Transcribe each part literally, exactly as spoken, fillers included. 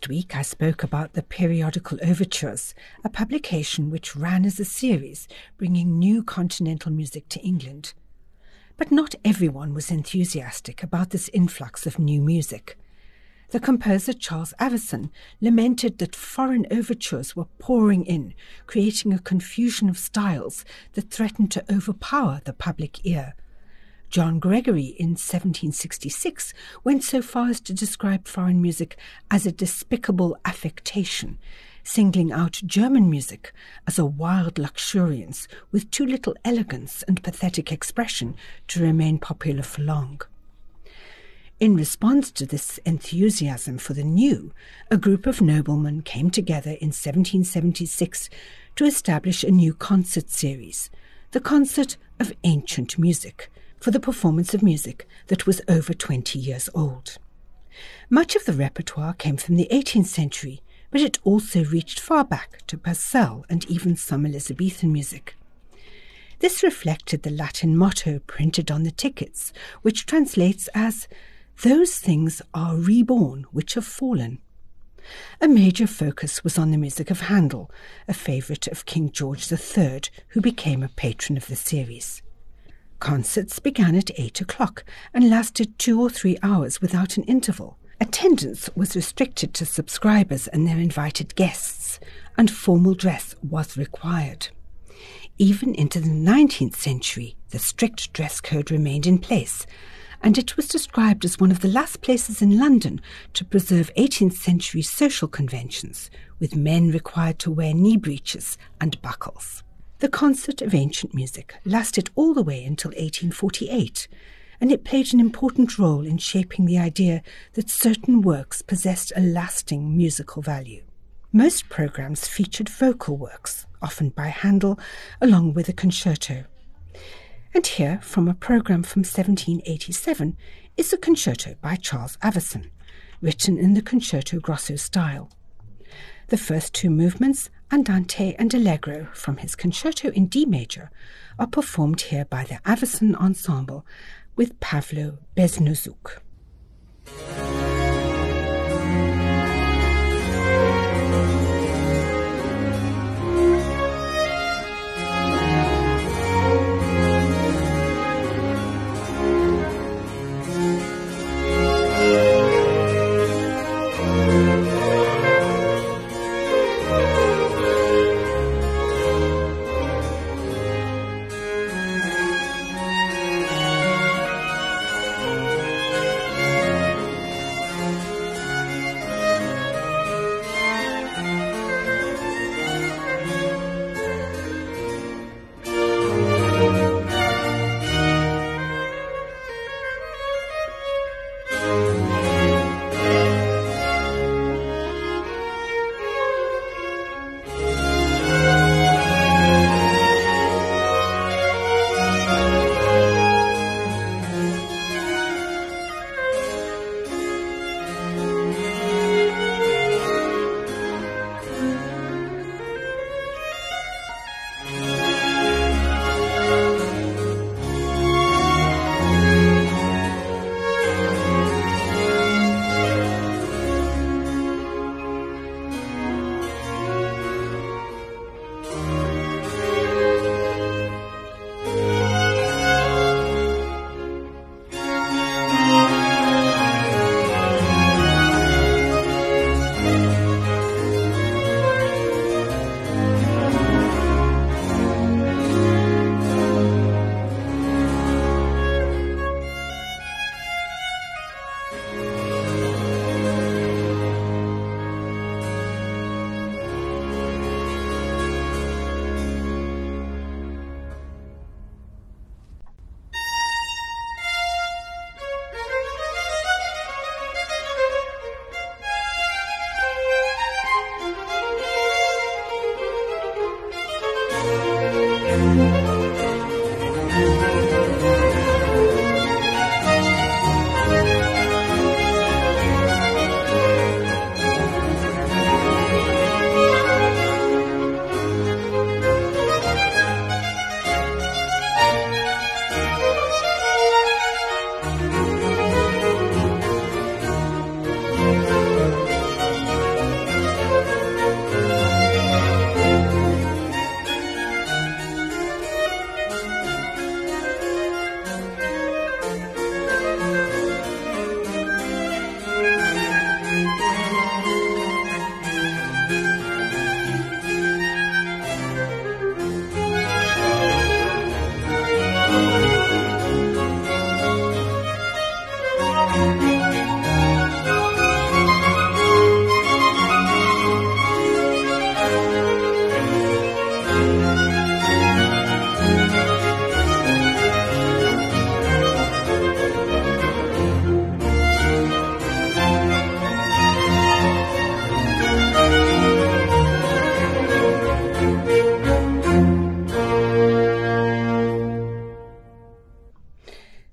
Last week I spoke about the periodical Overtures, a publication which ran as a series, bringing new continental music to England. But not everyone was enthusiastic about this influx of new music. The composer Charles Avison lamented that foreign overtures were pouring in, creating a confusion of styles that threatened to overpower the public ear. John Gregory in seventeen sixty-six went so far as to describe foreign music as a despicable affectation, singling out German music as a wild luxuriance with too little elegance and pathetic expression to remain popular for long. In response to this enthusiasm for the new, a group of noblemen came together in seventeen seventy-six to establish a new concert series, the Concert of Ancient Music, for the performance of music that was over twenty years old. Much of the repertoire came from the eighteenth century, but it also reached far back to Purcell and even some Elizabethan music. This reflected the Latin motto printed on the tickets, which translates as, "Those things are reborn which have fallen." A major focus was on the music of Handel, a favourite of King George the Third, who became a patron of the series. Concerts began at eight o'clock and lasted two or three hours without an interval. Attendance was restricted to subscribers and their invited guests, and formal dress was required. Even into the nineteenth century, the strict dress code remained in place, and it was described as one of the last places in London to preserve eighteenth century social conventions, with men required to wear knee breeches and buckles. The Concert of Ancient Music lasted all the way until eighteen forty-eight, and it played an important role in shaping the idea that certain works possessed a lasting musical value. Most programs featured vocal works, often by Handel, along with a concerto. And here, from a program from seventeen eighty-seven, is a concerto by Charles Avison, written in the concerto grosso style. The first two movements, Andante and Allegro, from his concerto in D major, are performed here by the Avison Ensemble with Pavlo Beznozuk.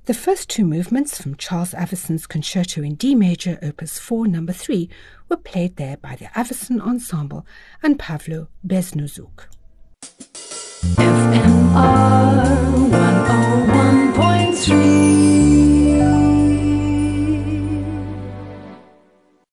The first two movements from Charles Avisson's Concerto in D major, Opus four, number three, were played there by the Avisson Ensemble and Pavlo Beznuzuk. F M R